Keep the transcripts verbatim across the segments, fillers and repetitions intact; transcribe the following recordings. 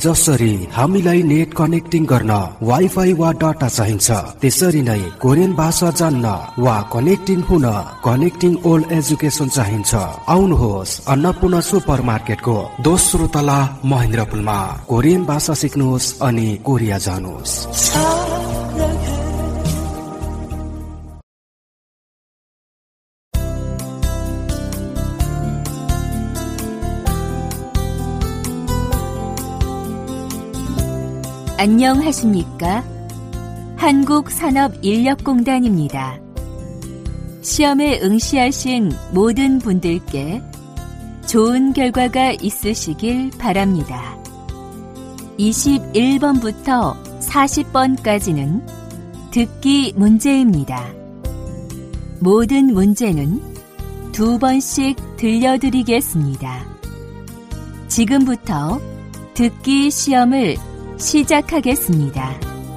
जसरी हामीलाई net connecting गर्न वाइफाई वा डाटा चाहिन्छ, त्यसरी नै कोरियन भाषा जान्न वा कनेक्टिङ हुन कनेक्टिङ ओल्ड एजुकेसन चाहिन्छ। आउनुहोस् अन्नपूर्ण सुपर मार्केटको दोस्रो तला महेन्द्रपुलमा कोरियन भाषा सिक्नुहोस् अनि कोरिया जानुहोस्। 안녕하십니까? 한국산업인력공단입니다. 시험에 응시하신 모든 분들께 좋은 결과가 있으시길 바랍니다. 이십일 번부터 사십 번까지는 듣기 문제입니다. 모든 문제는 두 번씩 들려드리겠습니다. 지금부터 듣기 시험을 시작하겠습니다.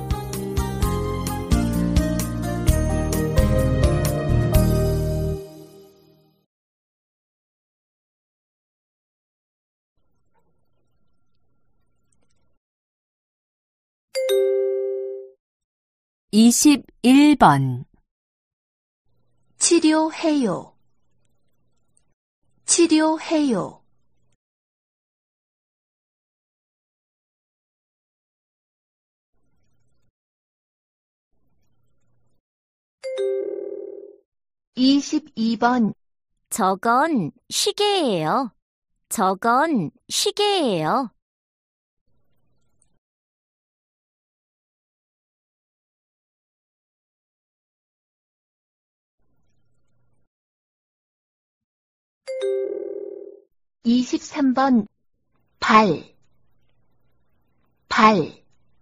이십일 번 치료해요. 치료해요. 이십이 번 저건 시계예요. 저건 시계예요. 이십삼 번 발, 발.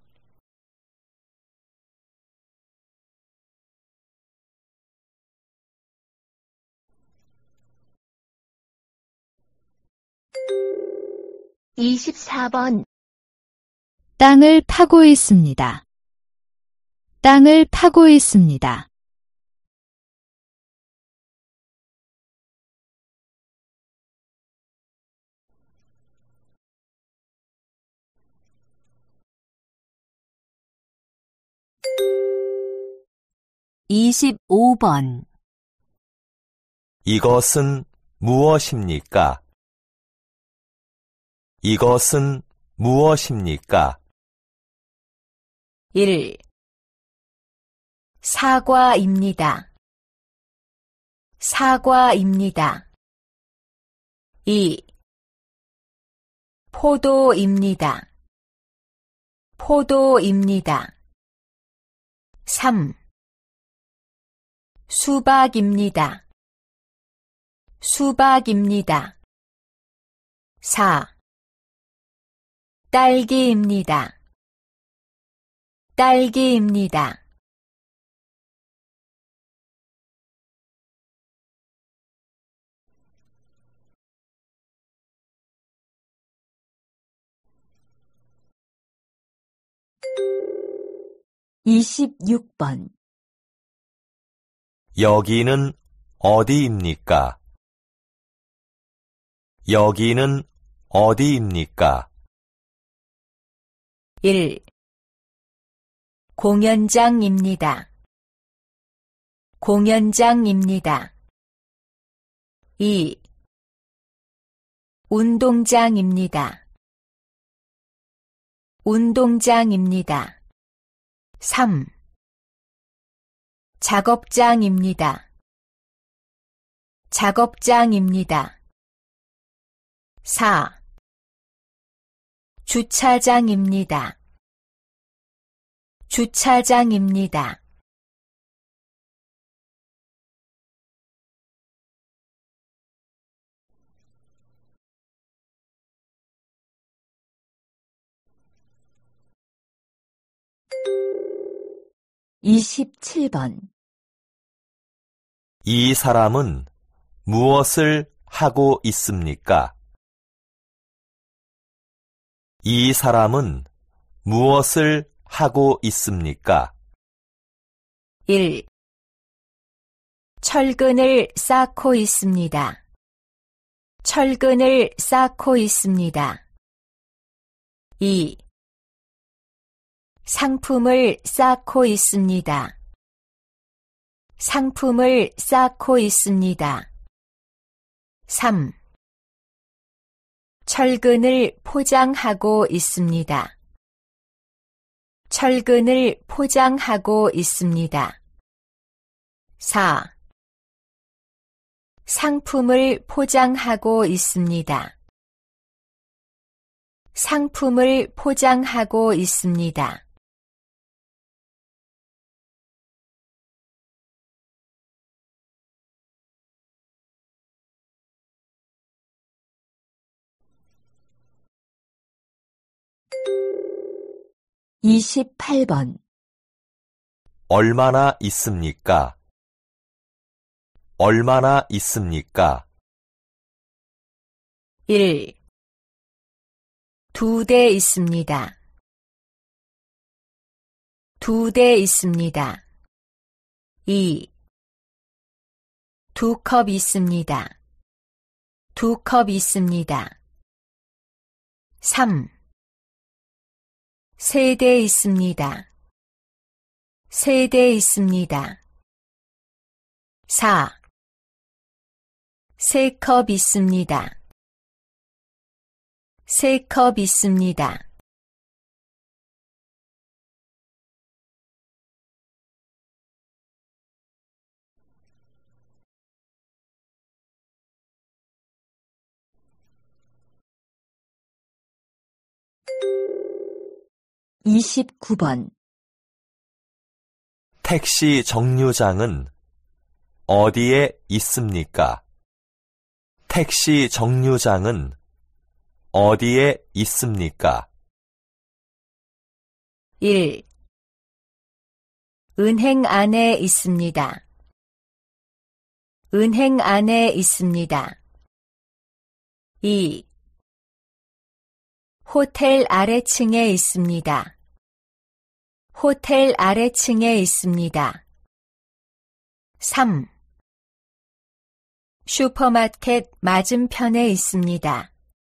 이십사 번 땅을 파고 있습니다. 땅을 파고 있습니다. 이십오 번 이것은 무엇입니까? 이것은 무엇입니까? 일. 사과입니다. 사과입니다. 이. 포도입니다. 포도입니다. 삼. 수박입니다. 수박입니다. 사. 딸기입니다. 딸기입니다. 이십육 번 여기는 어디입니까? 여기는 어디입니까? 일. 공연장입니다. 공연장입니다. 이. 운동장입니다. 운동장입니다. 삼. 작업장입니다. 작업장입니다. 사. 주차장입니다. 주차장입니다. 이십칠 번 이 사람은 무엇을 하고 있습니까? 이 사람은 무엇을 하고 있습니까? 일. 철근을 쌓고 있습니다. 철근을 쌓고 있습니다. 이. 상품을 쌓고 있습니다. 상품을 쌓고 있습니다. 삼. 철근을 포장하고 있습니다. 철근을 포장하고 있습니다. 사. 상품을 포장하고 있습니다. 상품을 포장하고 있습니다. 이십팔 번. 얼마나 있습니까? 얼마나 있습니까? 일. 두 대 있습니다. 두 대 있습니다. 이. 두 컵 있습니다. 두 컵 있습니다. 삼. 세 대 있습니다. 세 대 있습니다. 사. 세 컵 있습니다. 세 컵 있습니다. 이십구 번. 택시 정류장은 어디에 있습니까? 택시 정류장은 어디에 있습니까? 일. 은행 안에 있습니다. 은행 안에 있습니다. 이. 호텔 아래층에 있습니다. 호텔 아래층에 있습니다. 삼. 슈퍼마켓 맞은편에 있습니다.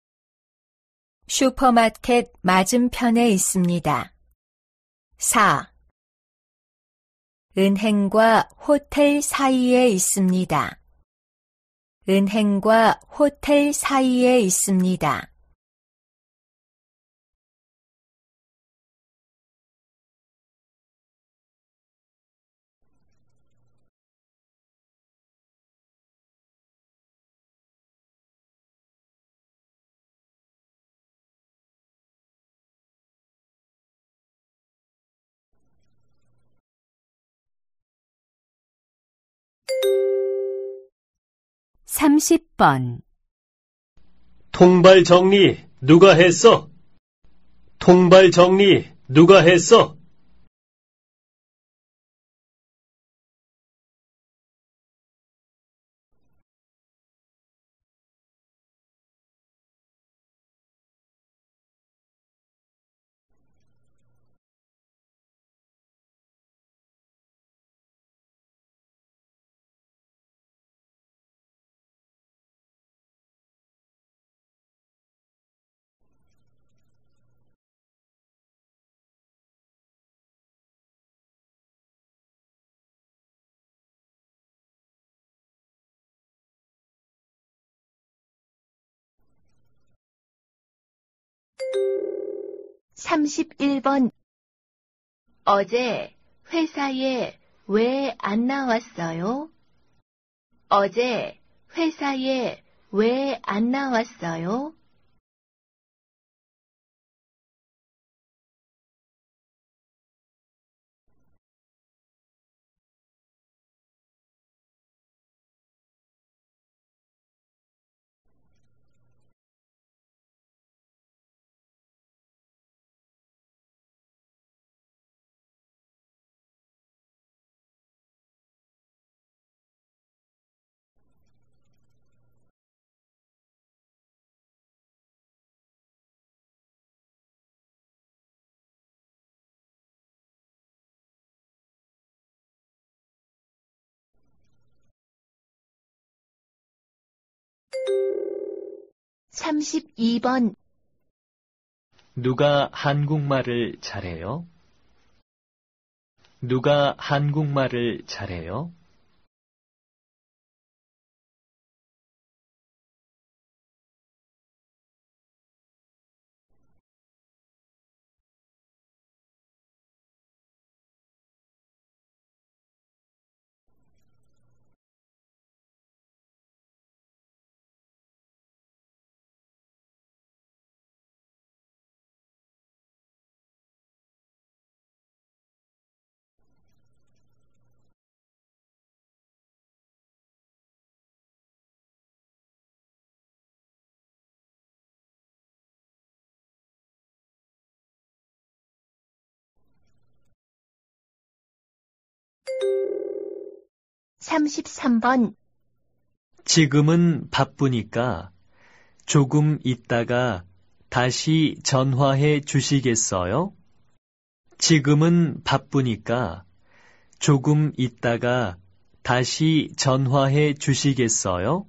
슈퍼마켓 맞은편에 있습니다. 사. 은행과 호텔 사이에 있습니다. 은행과 호텔 사이에 있습니다. 삼십 번. 통발 정리 누가 했어? 통발 정리 누가 했어? 삼십일 번. 어제 회사에 왜 안 나왔어요? 어제 회사에 왜 안 나왔어요? 삼십이 번. 누가 한국말을 잘해요? 누가 한국말을 잘해요? 삼십삼 번. 지금은 바쁘니까 조금 있다가 다시 전화해 주시겠어요? 지금은 바쁘니까 조금 있다가 다시 전화해 주시겠어요?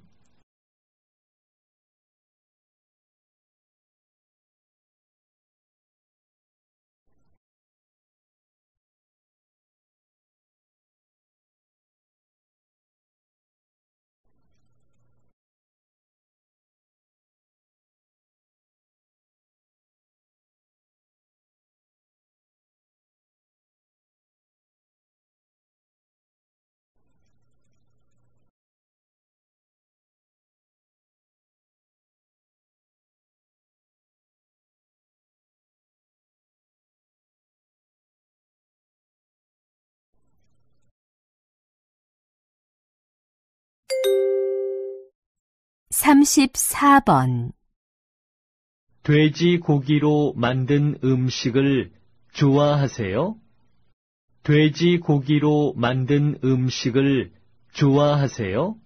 삼십사 번. 돼지고기로 만든 음식을 좋아하세요? 돼지고기로 만든 음식을 좋아하세요?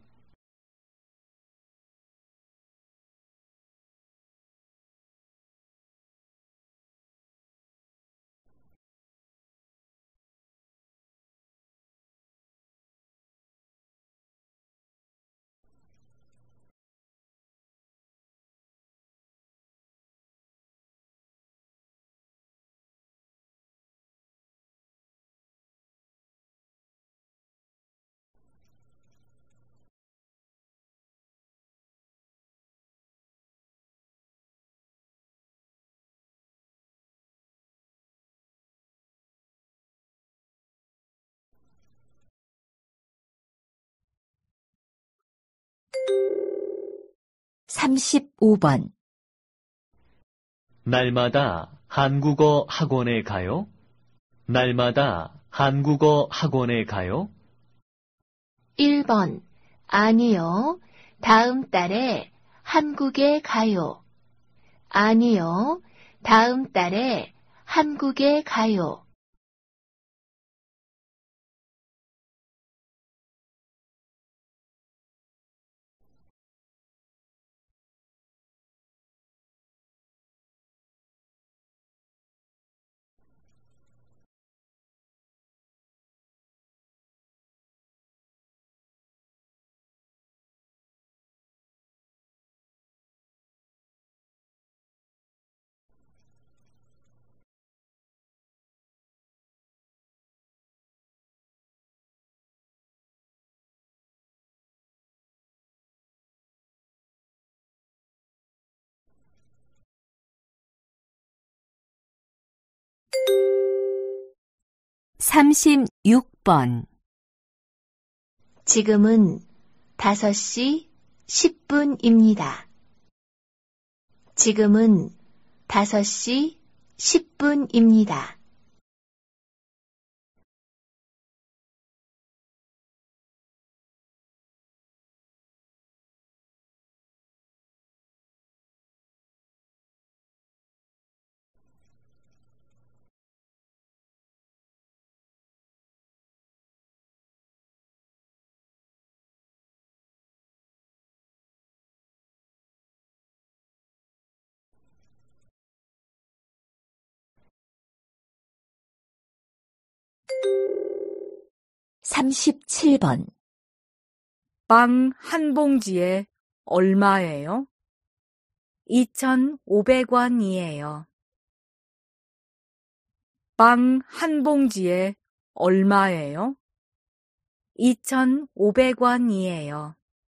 삼십오 번. 날마다 한국어 학원에 가요? 날마다 한국어 학원에 가요? 일 번. 아니요. 다음 달에 한국에 가요. 아니요. 다음 달에 한국에 가요. 삼십육 번. 지금은 다섯 시 십 분입니다. 지금은 다섯 시 십 분입니다. 삼십칠 번. 빵 한 봉지에 얼마예요? 이천오백 원이에요. 빵 한 봉지에 얼마예요? 이천오백 원이에요.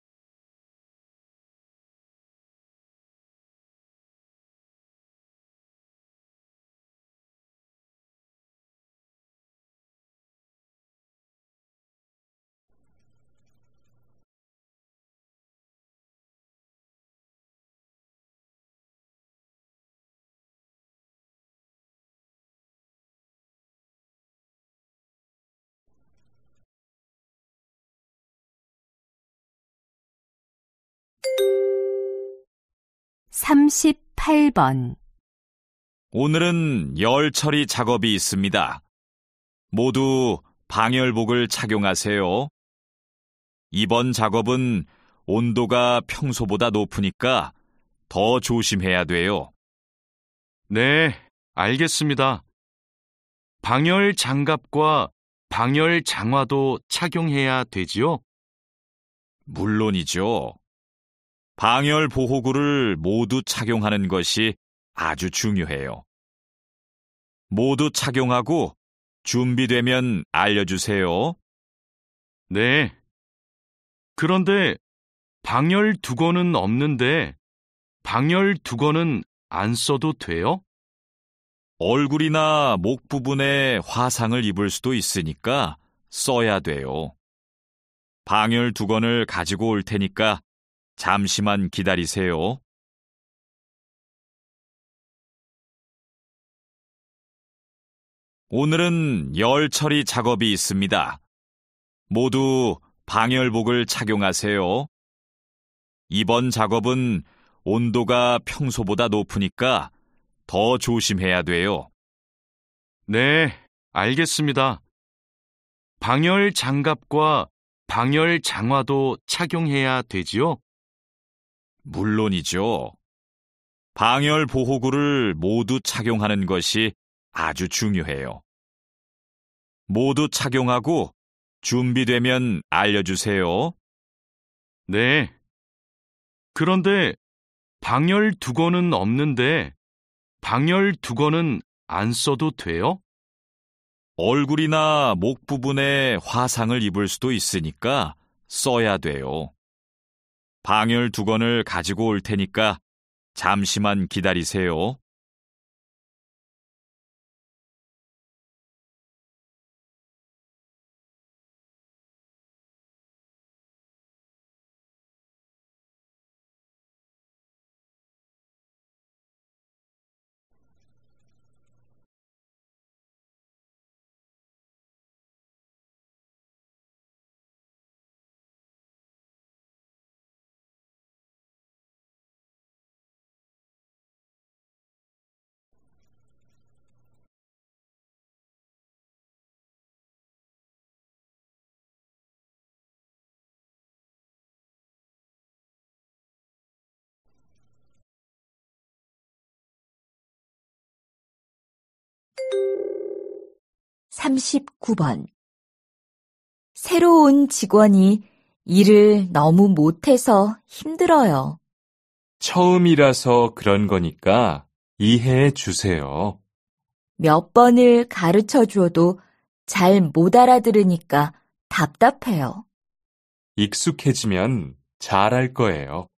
삼십팔 번. 오늘은 열 처리 작업이 있습니다. 모두 방열복을 착용하세요. 이번 작업은 온도가 평소보다 높으니까 더 조심해야 돼요. 네, 알겠습니다. 방열 장갑과 방열 장화도 착용해야 되지요? 물론이죠. 방열 보호구를 모두 착용하는 것이 아주 중요해요. 모두 착용하고 준비되면 알려주세요. 네. 그런데 방열 두건은 없는데 방열 두건은 안 써도 돼요? 얼굴이나 목 부분에 화상을 입을 수도 있으니까 써야 돼요. 방열 두건을 가지고 올 테니까 잠시만 기다리세요. 오늘은 열 처리 작업이 있습니다. 모두 방열복을 착용하세요. 이번 작업은 온도가 평소보다 높으니까 더 조심해야 돼요. 네, 알겠습니다. 방열 장갑과 방열 장화도 착용해야 되지요? 물론이죠. 방열 보호구를 모두 착용하는 것이 아주 중요해요. 모두 착용하고 준비되면 알려주세요. 네. 그런데 방열 두건은 없는데 방열 두건은 안 써도 돼요? 얼굴이나 목 부분에 화상을 입을 수도 있으니까 써야 돼요. 방열 두건을 가지고 올 테니까 잠시만 기다리세요. 삼십구 번. 새로운 직원이 일을 너무 못해서 힘들어요. 처음이라서 그런 거니까 이해해 주세요. 몇 번을 가르쳐 줘도 잘 못 알아들으니까 답답해요. 익숙해지면 잘할 거예요.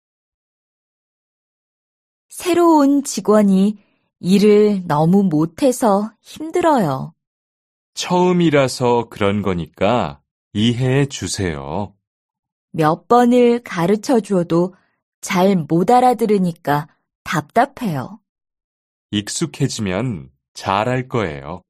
새로운 직원이 일을 너무 못해서 힘들어요. 처음이라서 그런 거니까 이해해 주세요. 몇 번을 가르쳐 줘도 잘 못 알아들으니까 답답해요. 익숙해지면 잘할 거예요.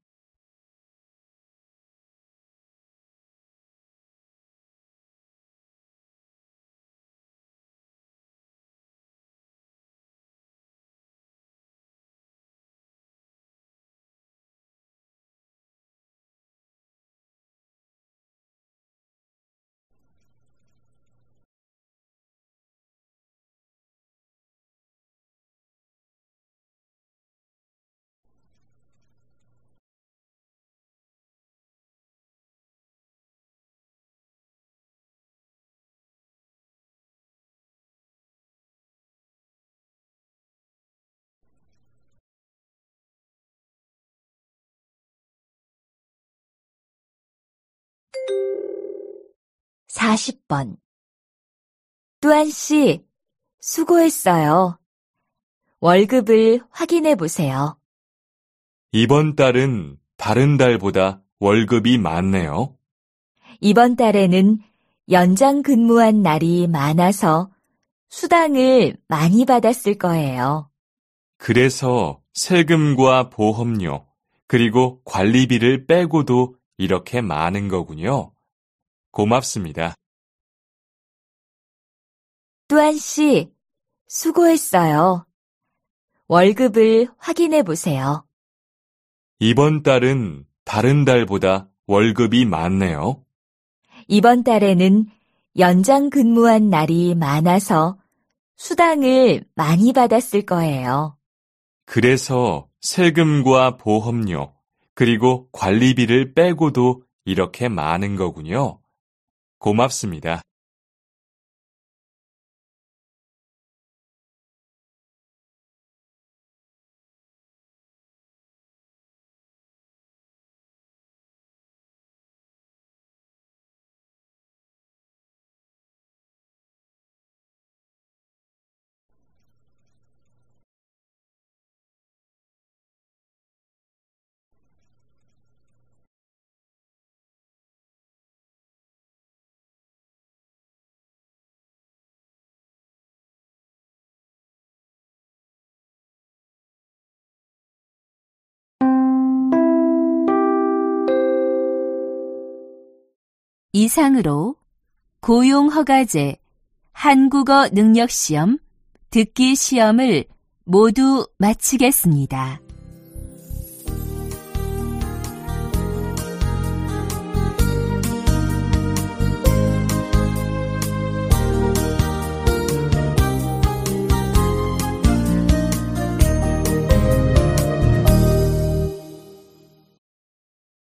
사십 번. 뚜안 씨, 수고했어요. 월급을 확인해 보세요. 이번 달은 다른 달보다 월급이 많네요. 이번 달에는 연장 근무한 날이 많아서 수당을 많이 받았을 거예요. 그래서 세금과 보험료, 그리고 관리비를 빼고도 이렇게 많은 거군요. 고맙습니다. 뚜안 씨, 수고했어요. 월급을 확인해 보세요. 이번 달은 다른 달보다 월급이 많네요. 이번 달에는 연장 근무한 날이 많아서 수당을 많이 받았을 거예요. 그래서 세금과 보험료, 그리고 관리비를 빼고도 이렇게 많은 거군요. 고맙습니다. 이상으로 고용허가제, 한국어 능력시험, 듣기 시험을 모두 마치겠습니다.